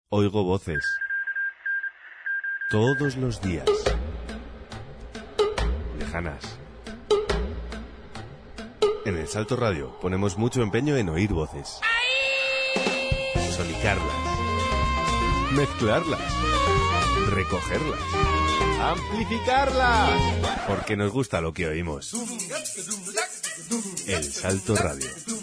Oigo voces. Todos los días. Lejanas. En El Salto Radio ponemos mucho empeño en oír voces. Sonicarlas. Mezclarlas. Recogerlas. Amplificarlas. Porque nos gusta lo que oímos. El Salto Radio.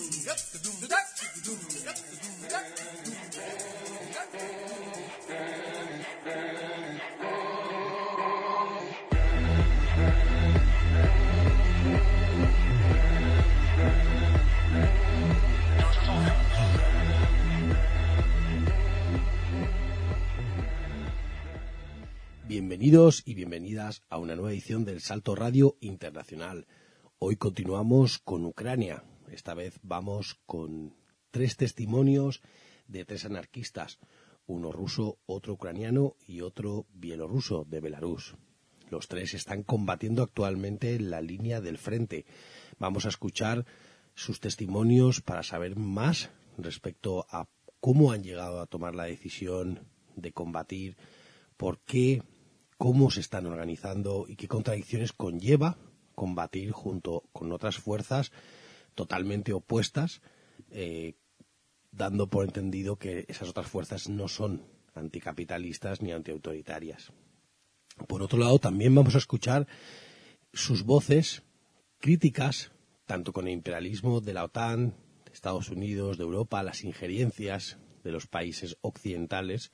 Bienvenidos y bienvenidas a una nueva edición del Salto Radio Internacional. Hoy continuamos con Ucrania. Esta vez vamos con 3 testimonios de 3 anarquistas, uno ruso, otro ucraniano y otro bielorruso de Belarus. Los 3 están combatiendo actualmente en la línea del frente. Vamos a escuchar sus testimonios para saber más respecto a cómo han llegado a tomar la decisión de combatir, por qué, cómo se están organizando y qué contradicciones conlleva combatir junto con otras fuerzas totalmente opuestas, dando por entendido que esas otras fuerzas no son anticapitalistas ni antiautoritarias. Por otro lado, también vamos a escuchar sus voces críticas, tanto con el imperialismo de la OTAN, de Estados Unidos, de Europa, las injerencias de los países occidentales,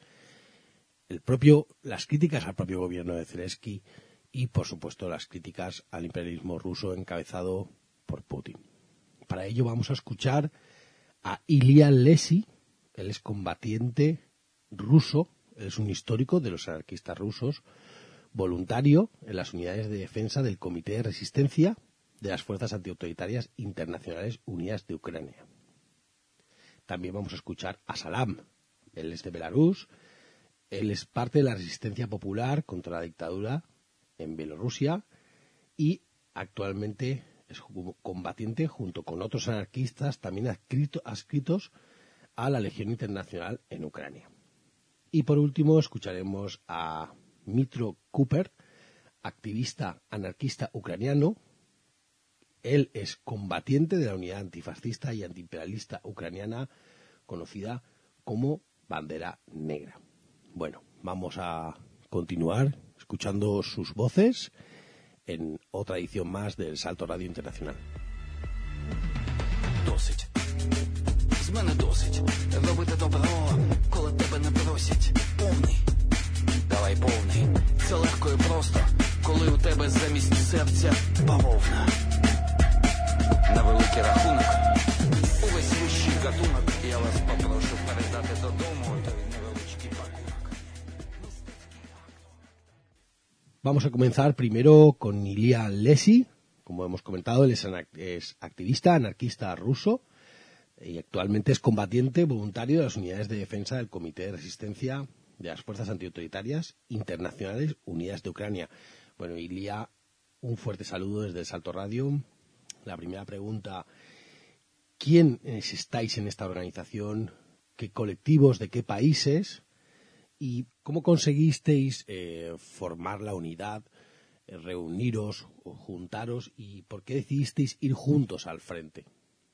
las críticas al propio gobierno de Zelensky y, por supuesto, las críticas al imperialismo ruso encabezado por Putin. Para ello vamos a escuchar a Ilya Lesy. Él es combatiente ruso, él es un histórico de los anarquistas rusos, voluntario en las unidades de defensa del Comité de Resistencia de las Fuerzas Antiautoritarias Internacionales Unidas de Ucrania. También vamos a escuchar a Salam. Él es de Belarus. Él es parte de la resistencia popular contra la dictadura en Bielorrusia y actualmente es combatiente junto con otros anarquistas también adscritos a la Legión Internacional en Ucrania. Y por último escucharemos a Dmytro Kupper, activista anarquista ucraniano. Él es combatiente de la unidad antifascista y antiimperialista ucraniana conocida como Bandera Negra. Bueno, vamos a continuar escuchando sus voces en otra edición más del Salto Radio Internacional. Досить. З мене досить. Робити добро, коли тебе не просять. Повний. Давай повний. Це легко і просто, коли у тебе замість серця бавовна. На великий рахунок. Увесь вищий гатунок. Я вас попрошу передати додому той невеличкий пакунок. Vamos a comenzar primero con Ilya Lesy. Como hemos comentado, él es activista anarquista ruso y actualmente es combatiente voluntario de las unidades de defensa del Comité de Resistencia de las Fuerzas Antiautoritarias Internacionales Unidas de Ucrania. Bueno, Ilya, un fuerte saludo desde el Salto Radio. La primera pregunta: ¿quiénes estáis en esta organización? ¿Qué colectivos? ¿De qué países? ¿Y cómo conseguisteis formar la unidad, reuniros o juntaros? ¿Y por qué decidisteis ir juntos al frente?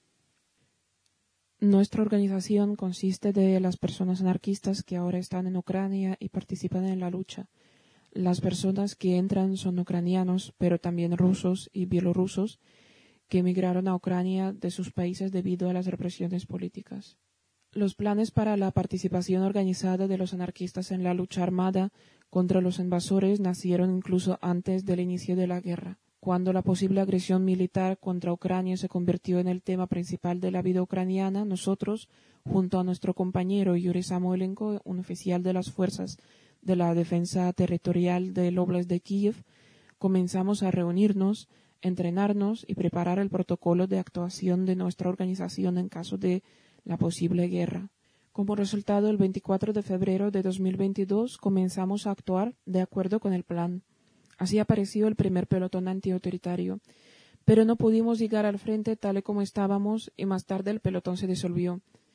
Nuestra organización consiste de las personas anarquistas que ahora están en Ucrania y participan en la lucha. Las personas que entran son ucranianos, pero también rusos y bielorrusos que emigraron a Ucrania de sus países debido a las represiones políticas. Los planes para la participación organizada de los anarquistas en la lucha armada contra los invasores nacieron incluso antes del inicio de la guerra. Cuando la posible agresión militar contra Ucrania se convirtió en el tema principal de la vida ucraniana, nosotros, junto a nuestro compañero Yuri Samoilenko, un oficial de las fuerzas de la defensa territorial del Oblast de Kiev, comenzamos a reunirnos, entrenarnos y preparar el protocolo de actuación de nuestra organización en caso de la posible guerra. Como resultado, el 24 de febrero de 2022 comenzamos a actuar de acuerdo con el plan. Así apareció el primer pelotón antiautoritario, pero no pudimos llegar al frente tal y como estábamos y más tarde el pelotón se disolvió.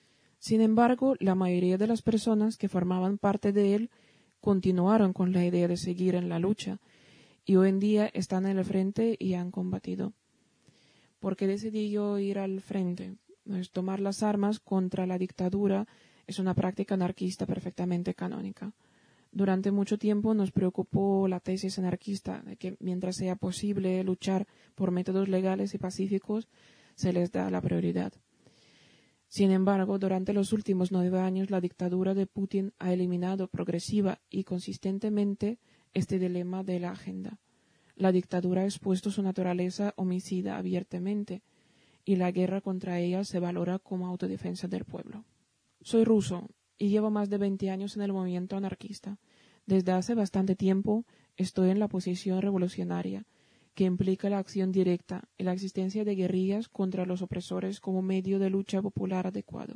Sin embargo, la mayoría de las personas que formaban parte de él continuaron con la idea de seguir en la lucha y hoy en día están en el frente y han combatido. ¿Por qué decidí yo ir al frente? Pues tomar las armas contra la dictadura es una práctica anarquista perfectamente canónica. Durante mucho tiempo nos preocupó la tesis anarquista de que mientras sea posible luchar por métodos legales y pacíficos, se les da la prioridad. Sin embargo, durante los últimos 9 años, la dictadura de Putin ha eliminado progresiva y consistentemente este dilema de la agenda. La dictadura ha expuesto su naturaleza homicida abiertamente y la guerra contra ella se valora como autodefensa del pueblo. Soy ruso y llevo más de 20 años en el movimiento anarquista. Desde hace bastante tiempo estoy en la posición revolucionaria, que implica la acción directa y la existencia de guerrillas contra los opresores como medio de lucha popular adecuado.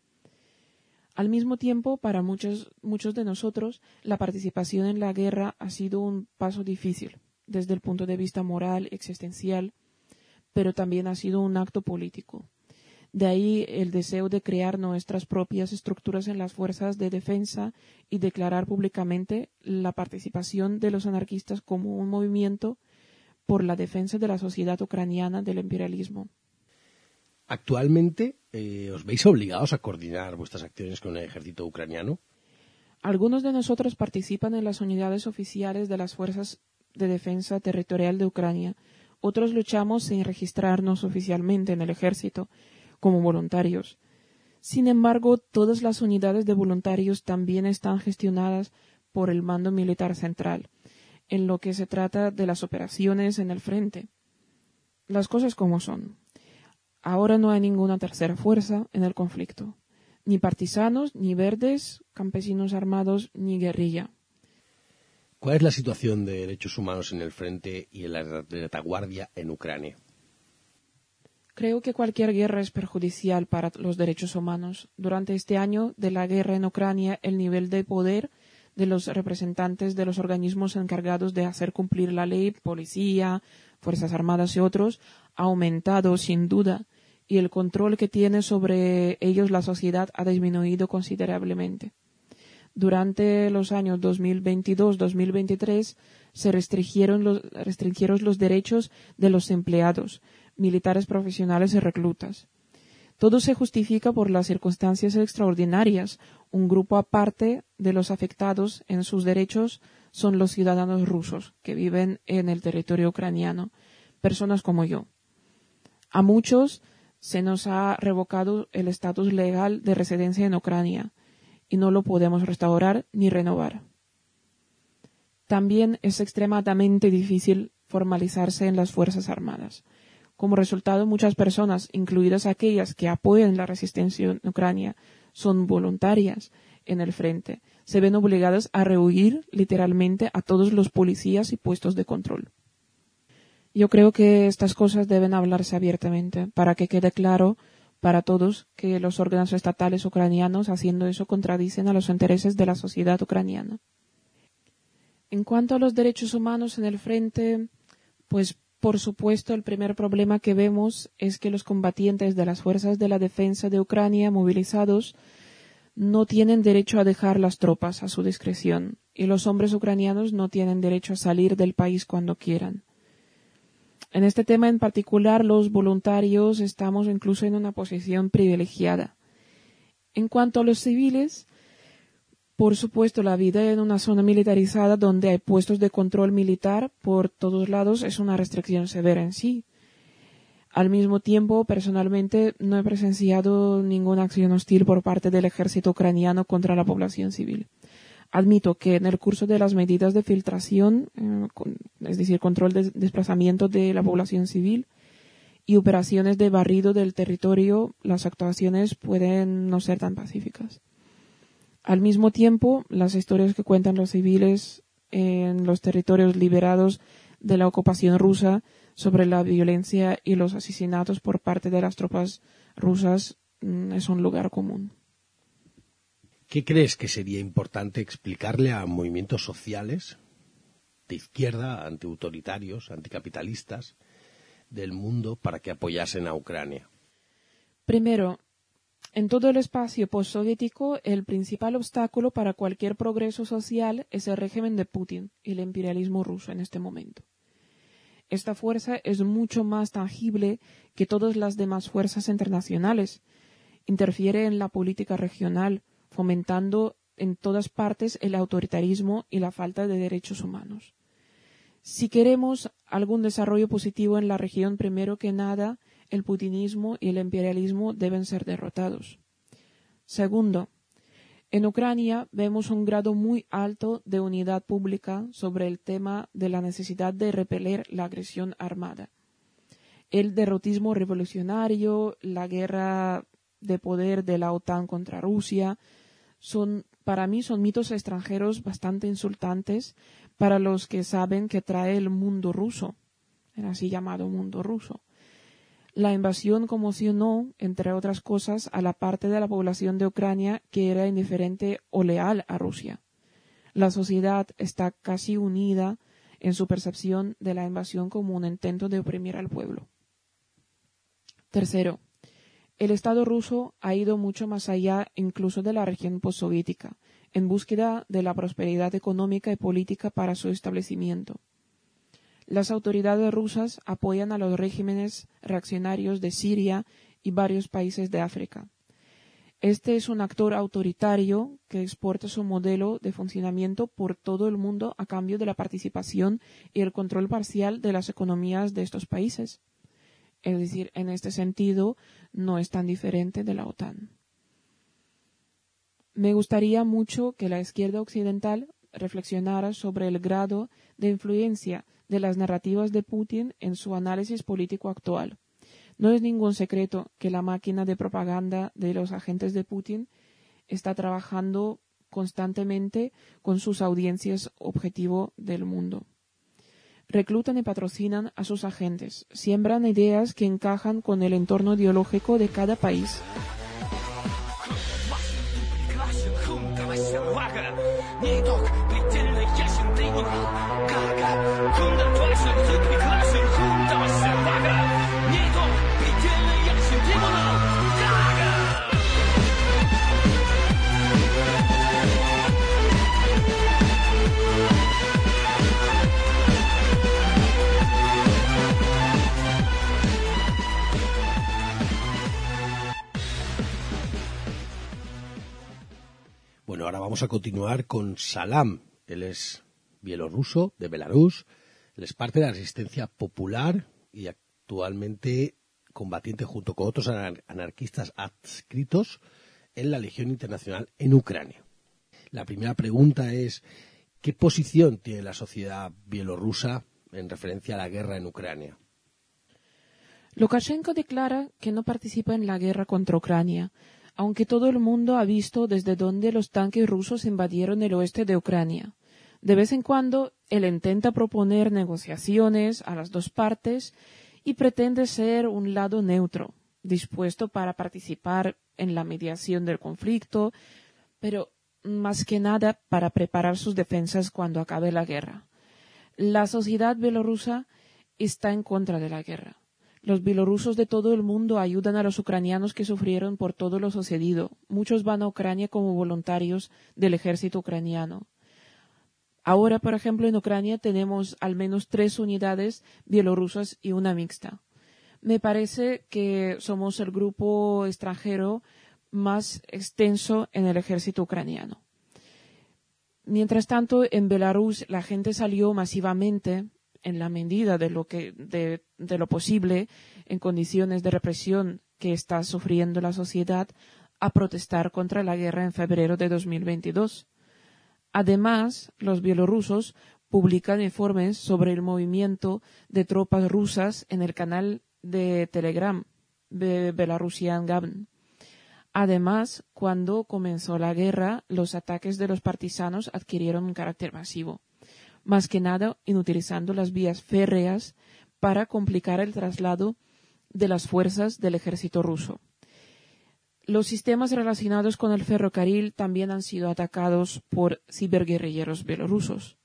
Al mismo tiempo, para muchos de nosotros, la participación en la guerra ha sido un paso difícil, desde el punto de vista moral, existencial, pero también ha sido un acto político. De ahí el deseo de crear nuestras propias estructuras en las fuerzas de defensa y declarar públicamente la participación de los anarquistas como un movimiento por la defensa de la sociedad ucraniana del imperialismo. Actualmente, ¿os veis obligados a coordinar vuestras acciones con el ejército ucraniano? Algunos de nosotros participan en las unidades oficiales de las fuerzas de defensa territorial de Ucrania. Otros luchamos sin registrarnos oficialmente en el ejército, como voluntarios. Sin embargo, todas las unidades de voluntarios también están gestionadas por el Mando Militar Central, en lo que se trata de las operaciones en el frente. Las cosas como son. Ahora no hay ninguna tercera fuerza en el conflicto. Ni partisanos, ni verdes, campesinos armados, ni guerrilla. ¿Cuál es la situación de derechos humanos en el frente y en la retaguardia en Ucrania? Creo que cualquier guerra es perjudicial para los derechos humanos. Durante este año de la guerra en Ucrania, el nivel de poder de los representantes de los organismos encargados de hacer cumplir la ley, policía, fuerzas armadas y otros, ha aumentado sin duda, y el control que tiene sobre ellos la sociedad ha disminuido considerablemente. Durante los años 2022-2023 se restringieron los derechos de los empleados, militares profesionales y reclutas. Todo se justifica por las circunstancias extraordinarias. Un grupo aparte de los afectados en sus derechos son los ciudadanos rusos que viven en el territorio ucraniano, personas como yo. A muchos se nos ha revocado el estatus legal de residencia en Ucrania y no lo podemos restaurar ni renovar. También es extremadamente difícil formalizarse en las Fuerzas Armadas. Como resultado, muchas personas, incluidas aquellas que apoyan la resistencia en Ucrania, son voluntarias en el frente. Se ven obligadas a rehuir literalmente a todos los policías y puestos de control. Yo creo que estas cosas deben hablarse abiertamente para que quede claro para todos que los órganos estatales ucranianos haciendo eso contradicen a los intereses de la sociedad ucraniana. En cuanto a los derechos humanos en el frente, pues por supuesto el primer problema que vemos es que los combatientes de las fuerzas de la defensa de Ucrania movilizados no tienen derecho a dejar las tropas a su discreción y los hombres ucranianos no tienen derecho a salir del país cuando quieran. En este tema en particular, los voluntarios estamos incluso en una posición privilegiada. En cuanto a los civiles, por supuesto, la vida en una zona militarizada donde hay puestos de control militar por todos lados es una restricción severa en sí. Al mismo tiempo, personalmente, no he presenciado ninguna acción hostil por parte del ejército ucraniano contra la población civil. Admito que en el curso de las medidas de filtración, es decir, control de desplazamiento de la población civil y operaciones de barrido del territorio, las actuaciones pueden no ser tan pacíficas. Al mismo tiempo, las historias que cuentan los civiles en los territorios liberados de la ocupación rusa sobre la violencia y los asesinatos por parte de las tropas rusas es un lugar común. ¿Qué crees que sería importante explicarle a movimientos sociales de izquierda, antiautoritarios, anticapitalistas del mundo para que apoyasen a Ucrania? Primero, En todo el espacio postsoviético, el principal obstáculo para cualquier progreso social es el régimen de Putin y el imperialismo ruso en este momento. Esta fuerza es mucho más tangible que todas las demás fuerzas internacionales. Interfiere en la política regional, fomentando en todas partes el autoritarismo y la falta de derechos humanos. Si queremos algún desarrollo positivo en la región, primero que nada, el putinismo y el imperialismo deben ser derrotados. Segundo, en Ucrania vemos un grado muy alto de unidad pública sobre el tema de la necesidad de repeler la agresión armada. El derrotismo revolucionario, la guerra de poder de la OTAN contra Rusia, para mí son mitos extranjeros bastante insultantes para los que saben que trae el mundo ruso, el así llamado mundo ruso. La invasión conmocionó, entre otras cosas, a la parte de la población de Ucrania que era indiferente o leal a Rusia. La sociedad está casi unida en su percepción de la invasión como un intento de oprimir al pueblo. Tercero, el Estado ruso ha ido mucho más allá incluso de la región postsoviética, en búsqueda de la prosperidad económica y política para su establecimiento. Las autoridades rusas apoyan a los regímenes reaccionarios de Siria y varios países de África. Este es un actor autoritario que exporta su modelo de funcionamiento por todo el mundo a cambio de la participación y el control parcial de las economías de estos países. Es decir, en este sentido, no es tan diferente de la OTAN. Me gustaría mucho que la izquierda occidental reflexionara sobre el grado de influencia de las narrativas de Putin en su análisis político actual. No es ningún secreto que la máquina de propaganda de los agentes de Putin está trabajando constantemente con sus audiencias objetivo del mundo. Reclutan y patrocinan a sus agentes, siembran ideas que encajan con el entorno ideológico de cada país. Bueno, ahora vamos a continuar con Salam. Él es bielorruso, de Belarus. Él es parte de la resistencia popular y actualmente combatiente junto con otros anarquistas adscritos en la Legión Internacional en Ucrania. La primera pregunta es, ¿qué posición tiene la sociedad bielorrusa en referencia a la guerra en Ucrania? Lukashenko declara que no participa en la guerra contra Ucrania, aunque todo el mundo ha visto desde dónde los tanques rusos invadieron el oeste de Ucrania. De vez en cuando, él intenta proponer negociaciones a las dos partes y pretende ser un lado neutro, dispuesto para participar en la mediación del conflicto, pero más que nada para preparar sus defensas cuando acabe la guerra. La sociedad bielorrusa está en contra de la guerra. Los bielorrusos de todo el mundo ayudan a los ucranianos que sufrieron por todo lo sucedido. Muchos van a Ucrania como voluntarios del ejército ucraniano. Ahora, por ejemplo, en Ucrania tenemos al menos 3 unidades bielorrusas y una mixta. Me parece que somos el grupo extranjero más extenso en el ejército ucraniano. Mientras tanto, en Belarus la gente salió masivamente, en la medida de lo posible, en condiciones de represión que está sufriendo la sociedad, a protestar contra la guerra en febrero de 2022. Además, los bielorrusos publican informes sobre el movimiento de tropas rusas en el canal de Telegram de Belarusian Gavn. Además, cuando comenzó la guerra, los ataques de los partisanos adquirieron un carácter masivo, más que nada inutilizando las vías férreas para complicar el traslado de las fuerzas del ejército ruso. Los sistemas relacionados con el ferrocarril también han sido atacados por ciberguerrilleros bielorrusos.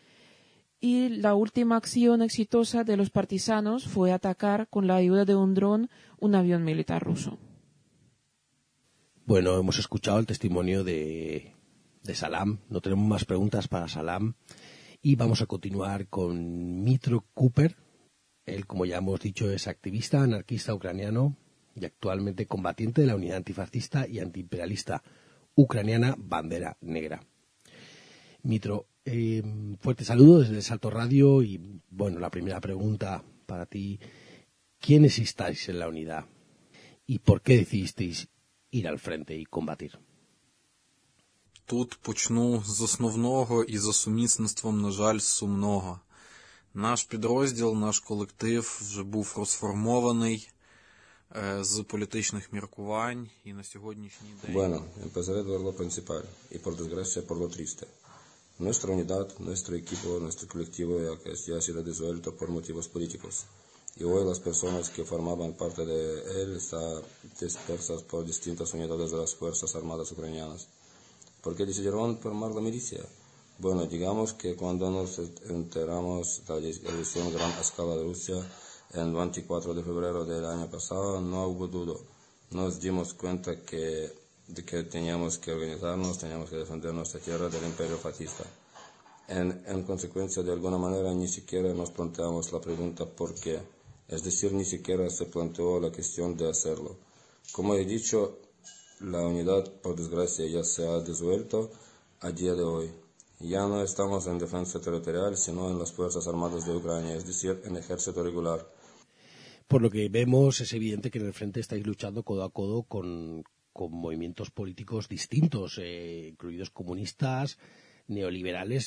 Y la última acción exitosa de los partisanos fue atacar con la ayuda de un dron un avión militar ruso. Bueno, hemos escuchado el testimonio de Salam. No tenemos más preguntas para Salam. Y vamos a continuar con Mitro Cooper. Él, como ya hemos dicho, es activista anarquista ucraniano y actualmente combatiente de la unidad antifascista y antiimperialista ucraniana Bandera Negra. Mitro, fuerte saludo desde el Salto Radio y, bueno, la primera pregunta para ti. ¿Quiénes estáis en la unidad y por qué decidisteis ir al frente y combatir? Тут почну з основного і за сумісництвом, на жаль, з сумного. Наш підрозділ, наш колектив вже був розформований з політичних міркувань і на сьогоднішній день... Bueno, empezaré por lo principal y por desgracia por lo triste. Nuestra unidad, nuestro equipo, nuestro colectivo ya ha sido disuelto por motivos políticos. Y hoy las personas que formaban parte de él están dispersas por distintas unidades de las Fuerzas Armadas ucranianas. ¿Por qué decidieron formar la milicia? Bueno, digamos que cuando nos enteramos de la agresión a gran escala de Rusia el 24 de febrero del año pasado, no hubo duda. Nos dimos cuenta de que teníamos que organizarnos, teníamos que defender nuestra tierra del imperio fascista. En consecuencia, de alguna manera, ni siquiera nos planteamos la pregunta ¿por qué? Es decir, ni siquiera se planteó la cuestión de hacerlo. Como he dicho, la unidad, por desgracia, ya se ha disuelto a día de hoy. Ya no estamos en defensa territorial, sino en las Fuerzas Armadas de Ucrania, es decir, en ejército regular. Por lo que vemos, es evidente que en el frente estáis luchando codo a codo con movimientos políticos distintos, incluidos comunistas, neoliberales,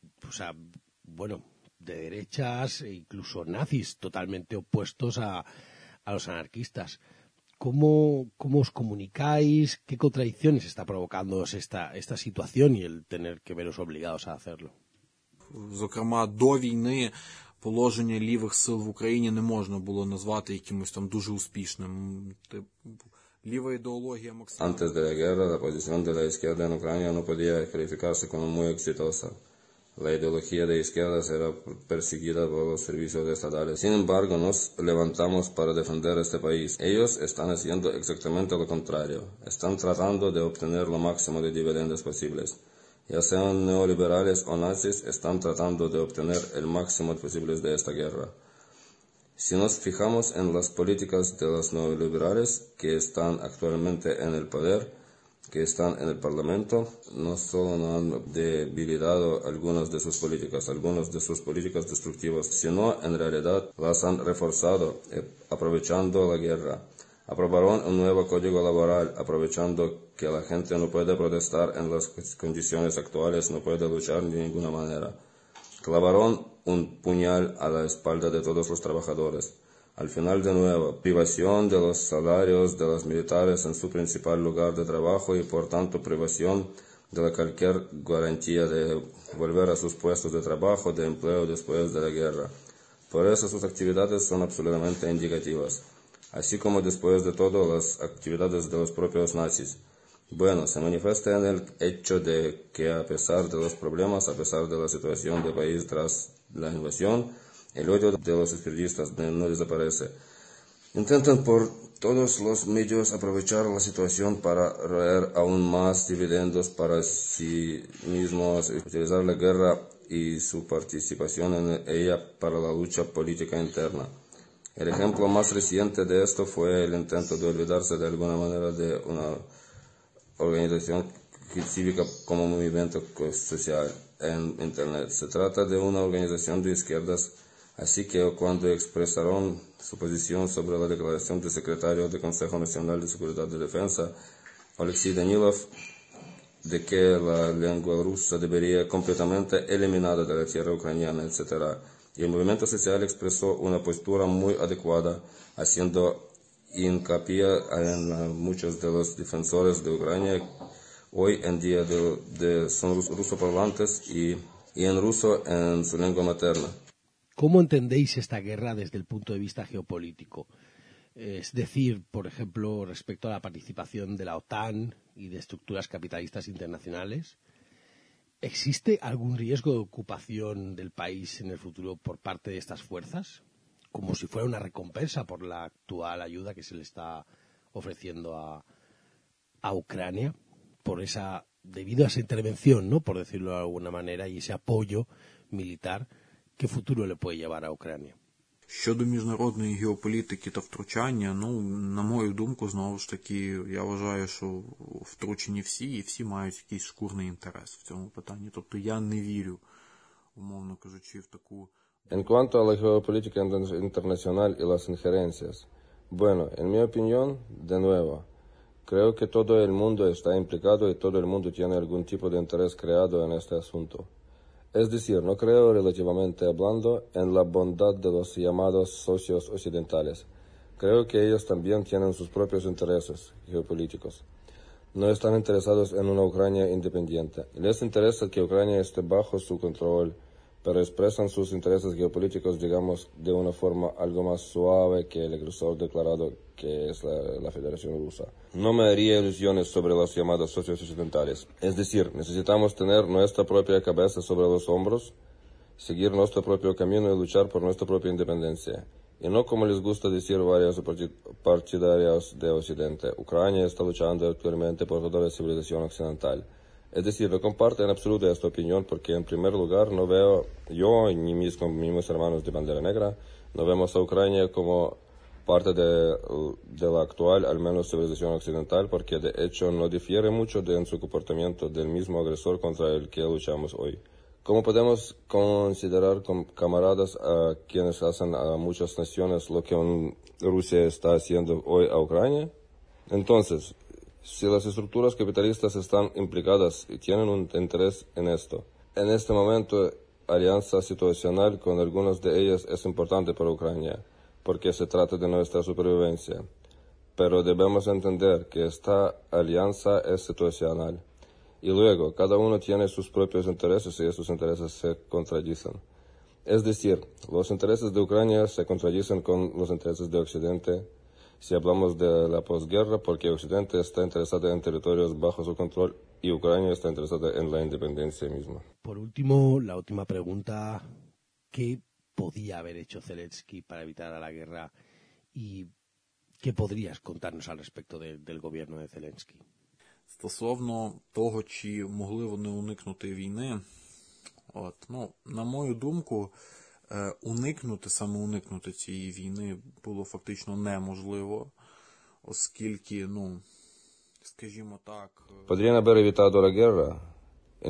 de derechas e incluso nazis, totalmente opuestos a los anarquistas. ¿Cómo os comunicáis? ¿Qué contradicciones está provocando esta situación y el tener que veros obligados a hacerlo? Зокрема, до війни положення лівих сил в Україні не можна було назвати якимось там дуже успішним. Ліва ідеологія максимально... Antes de la guerra, la posición de la izquierda en Ucrania no podía calificarse como muy exitosa. La ideología de izquierdas era perseguida por los servicios estatales. Sin embargo, nos levantamos para defender este país. Ellos están haciendo exactamente lo contrario. Están tratando de obtener lo máximo de dividendos posibles. Ya sean neoliberales o nazis, están tratando de obtener el máximo posible de esta guerra. Si nos fijamos en las políticas de los neoliberales que están actualmente en el poder, que están en el Parlamento, no solo no han debilitado algunas de sus políticas destructivas, sino en realidad las han reforzado, aprovechando la guerra. Aprobaron un nuevo código laboral, aprovechando que la gente no puede protestar en las condiciones actuales, no puede luchar de ninguna manera. Clavaron un puñal a la espalda de todos los trabajadores. Al final, de nuevo, privación de los salarios de los militares en su principal lugar de trabajo y, por tanto, privación de cualquier garantía de volver a sus puestos de trabajo, de empleo después de la guerra. Por eso sus actividades son absolutamente indicativas, así como después de todo las actividades de los propios nazis. Bueno, se manifiesta en el hecho de que a pesar de los problemas, a pesar de la situación del país tras la invasión, el odio de los izquierdistas no desaparece. Intentan por todos los medios aprovechar la situación para roer aún más dividendos para sí mismos, utilizar la guerra y su participación en ella para la lucha política interna. El ejemplo más reciente de esto fue el intento de olvidarse de alguna manera de una organización cívica como movimiento social en Internet. Se trata de una organización de izquierdas. Así que cuando expresaron su posición sobre la declaración del secretario del Consejo Nacional de Seguridad y Defensa, Alexei Danilov, de que la lengua rusa debería completamente eliminada de la tierra ucraniana, etc. Y el movimiento social expresó una postura muy adecuada, haciendo hincapié en muchos de los defensores de Ucrania hoy en día son rusoparlantes y en ruso en su lengua materna. ¿Cómo entendéis esta guerra desde el punto de vista geopolítico? Es decir, por ejemplo, respecto a la participación de la OTAN y de estructuras capitalistas internacionales. ¿Existe algún riesgo de ocupación del país en el futuro por parte de estas fuerzas? Como si fuera una recompensa por la actual ayuda que se le está ofreciendo a Ucrania debido a esa intervención, ¿no?, por decirlo de alguna manera, y ese apoyo militar, ¿qué futuro le puede llevar a Ucrania? Щодо міжнародної геополітики та втручання, на мою думку, знову ж таки, я вважаю, що втручені всі, і всі мають якийсь шкурний інтерес в цьому питанні. Тобто я не вірю, умовно кажучи, в таку... En cuanto a la geopolítica internacional y las injerencias, bueno, en mi opinión, de nuevo, creo que todo el mundo está implicado y todo el mundo tiene algún tipo de interés creado en este asunto. Es decir, no creo, relativamente hablando, en la bondad de los llamados socios occidentales. Creo que ellos también tienen sus propios intereses geopolíticos. No están interesados en una Ucrania independiente. Les interesa que Ucrania esté bajo su control, pero expresan sus intereses geopolíticos, digamos, de una forma algo más suave que el agresor declarado que es la Federación Rusa. No me haría ilusiones sobre los llamados socios occidentales. Es decir, necesitamos tener nuestra propia cabeza sobre los hombros, seguir nuestro propio camino y luchar por nuestra propia independencia. Y no como les gusta decir varios partidarios de Occidente, Ucrania está luchando actualmente por toda la civilización occidental. Es decir, no comparto en absoluto esta opinión porque, en primer lugar, no veo yo ni mis hermanos de bandera negra, no vemos a Ucrania como parte de la actual, al menos, civilización occidental, porque de hecho no difiere mucho en su comportamiento del mismo agresor contra el que luchamos hoy. ¿Cómo podemos considerar camaradas a quienes hacen a muchas naciones lo que Rusia está haciendo hoy a Ucrania? Entonces, si las estructuras capitalistas están implicadas y tienen un interés en esto, en este momento, alianza situacional con algunas de ellas es importante para Ucrania, porque se trata de nuestra supervivencia. Pero debemos entender que esta alianza es situacional. Y luego, cada uno tiene sus propios intereses y esos intereses se contradicen. Es decir, los intereses de Ucrania se contradicen con los intereses de Occidente si hablamos de la posguerra, porque Occidente está interesado en territorios bajo su control y Ucrania está interesada en la independencia misma. Por último, la última pregunta, ¿qué podía haber hecho Zelensky para evitar la guerra y qué podrías contarnos al respecto del gobierno de Zelensky? Стосовно того, чи могли вони уникнути війни, на мою думку, саме уникнути цієї війни було фактично неможливо, оскільки, скажімо так... ¿Podrían haber evitado la guerra? En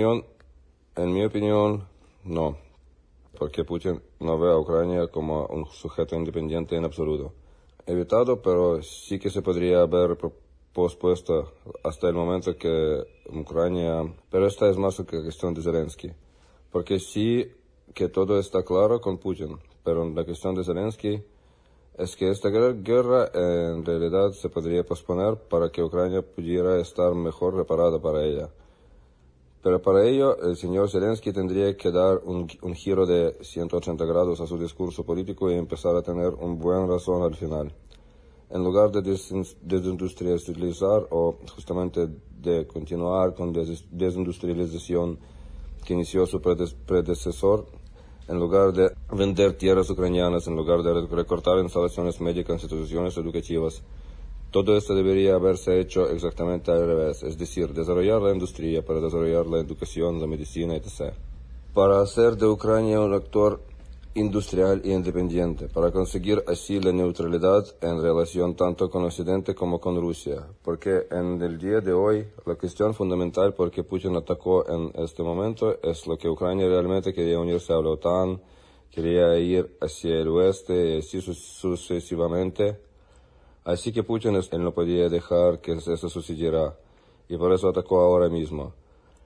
mi opinión, no, porque Putin no ve a Ucrania como un sujeto independiente en absoluto. Evitado, pero sí que se podría haber pospuesto hasta el momento que Ucrania... Pero esta es más que cuestión de Zelensky, porque sí que todo está claro con Putin, pero la cuestión de Zelensky es que esta guerra en realidad se podría posponer para que Ucrania pudiera estar mejor preparada para ella. Pero para ello el señor Zelensky tendría que dar un giro de 180 grados a su discurso político y empezar a tener una buena razón al final. En lugar de desindustrializar o justamente de continuar con desindustrialización que inició su predecesor, en lugar de vender tierras ucranianas, en lugar de recortar instalaciones médicas, instituciones educativas, todo esto debería haberse hecho exactamente al revés, es decir, desarrollar la industria para desarrollar la educación, la medicina, etc. Para hacer de Ucrania un actor industrial e independiente, para conseguir así la neutralidad en relación tanto con Occidente como con Rusia, porque en el día de hoy la cuestión fundamental por que Putin atacó en este momento es lo que Ucrania realmente quería unirse a la OTAN, quería ir hacia el oeste y así sucesivamente. Así que Putin él no podía dejar que eso sucediera y por eso atacó ahora mismo.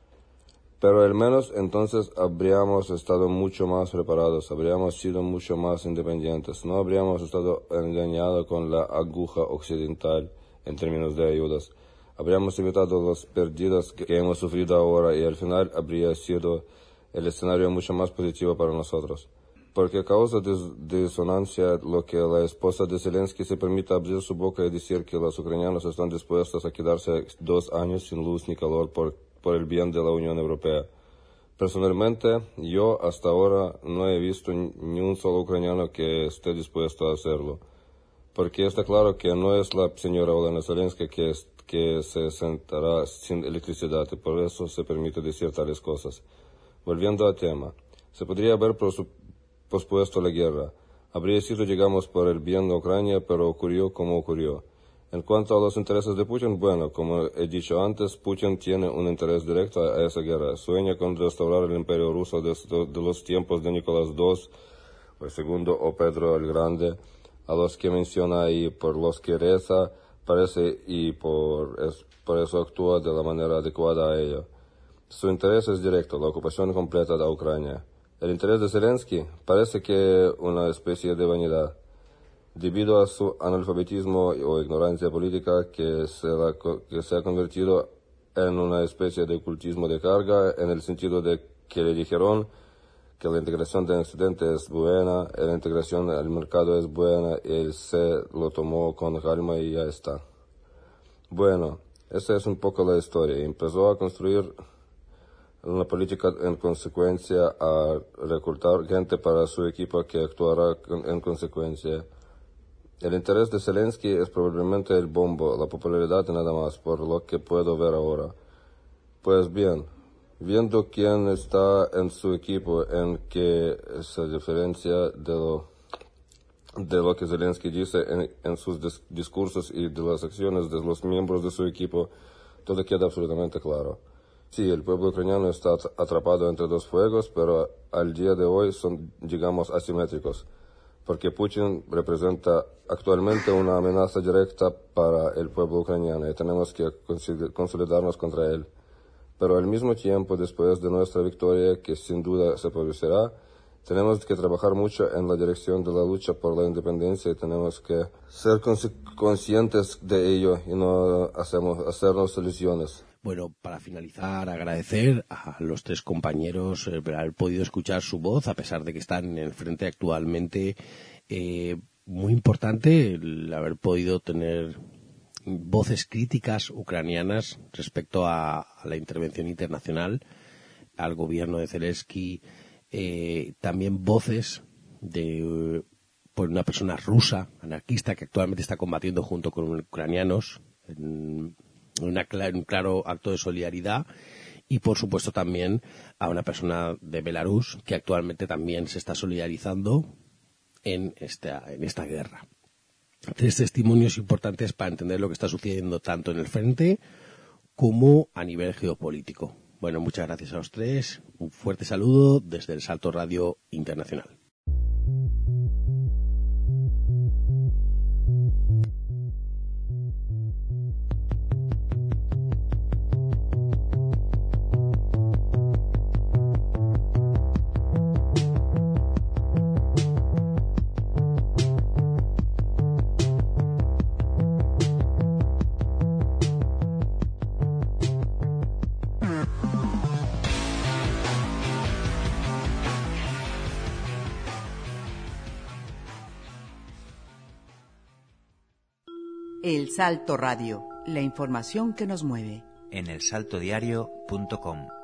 Pero al menos entonces habríamos estado mucho más preparados, habríamos sido mucho más independientes, no habríamos estado engañados con la aguja occidental en términos de ayudas. Habríamos evitado las pérdidas que hemos sufrido ahora y al final habría sido el escenario mucho más positivo para nosotros. Porque causa disonancia lo que la esposa de Zelensky se permita abrir su boca y decir que los ucranianos están dispuestos a quedarse 2 años sin luz ni calor por el bien de la Unión Europea. Personalmente, yo hasta ahora no he visto ni un solo ucraniano que esté dispuesto a hacerlo. Porque está claro que no es la señora Olena Zelensky que que se sentará sin electricidad y por eso se permite decir tales cosas. Volviendo al tema, se podría haber pospuesto la guerra. Habría sido, digamos, por el bien de Ucrania, pero ocurrió como ocurrió. En cuanto a los intereses de Putin, bueno, como he dicho antes, Putin tiene un interés directo a esa guerra. Sueña con restaurar el imperio ruso de los tiempos de Nicolás II, o el segundo, o Pedro el Grande, a los que menciona ahí, por los que reza, parece, y por eso actúa de la manera adecuada a ello. Su interés es directo, la ocupación completa de Ucrania. El interés de Zelensky parece que una especie de vanidad, debido a su analfabetismo o ignorancia política que se ha convertido en una especie de ocultismo de carga, en el sentido de que le dijeron que la integración del Occidente es buena, la integración al mercado es buena, y él se lo tomó con calma y ya está. Bueno, esa es un poco la historia. Empezó a construir una política en consecuencia, a reclutar gente para su equipo que actuará en consecuencia. El interés de Zelensky es probablemente el bombo, la popularidad y nada más, por lo que puedo ver ahora. Pues bien, viendo quién está en su equipo, en que se diferencia de lo que Zelensky dice en sus discursos y de las acciones de los miembros de su equipo, todo queda absolutamente claro. Sí, el pueblo ucraniano está atrapado entre dos fuegos, pero al día de hoy son, digamos, asimétricos, porque Putin representa actualmente una amenaza directa para el pueblo ucraniano y tenemos que consolidarnos contra él. Pero al mismo tiempo, después de nuestra victoria, que sin duda se producirá, tenemos que trabajar mucho en la dirección de la lucha por la independencia y tenemos que ser conscientes de ello y no hacernos ilusiones. Bueno, para finalizar, agradecer a los tres compañeros haber podido escuchar su voz, a pesar de que están en el frente actualmente. Muy importante el haber podido tener voces críticas ucranianas respecto a la intervención internacional, al gobierno de Zelensky, también voces de por una persona rusa, anarquista, que actualmente está combatiendo junto con ucranianos en un claro acto de solidaridad, y por supuesto también a una persona de Belarus que actualmente también se está solidarizando en esta guerra. Tres testimonios importantes para entender lo que está sucediendo tanto en el frente como a nivel geopolítico. Bueno, muchas gracias a los tres. Un fuerte saludo desde el Salto Radio Internacional. El Salto Radio, la información que nos mueve. En elsaltodiario.com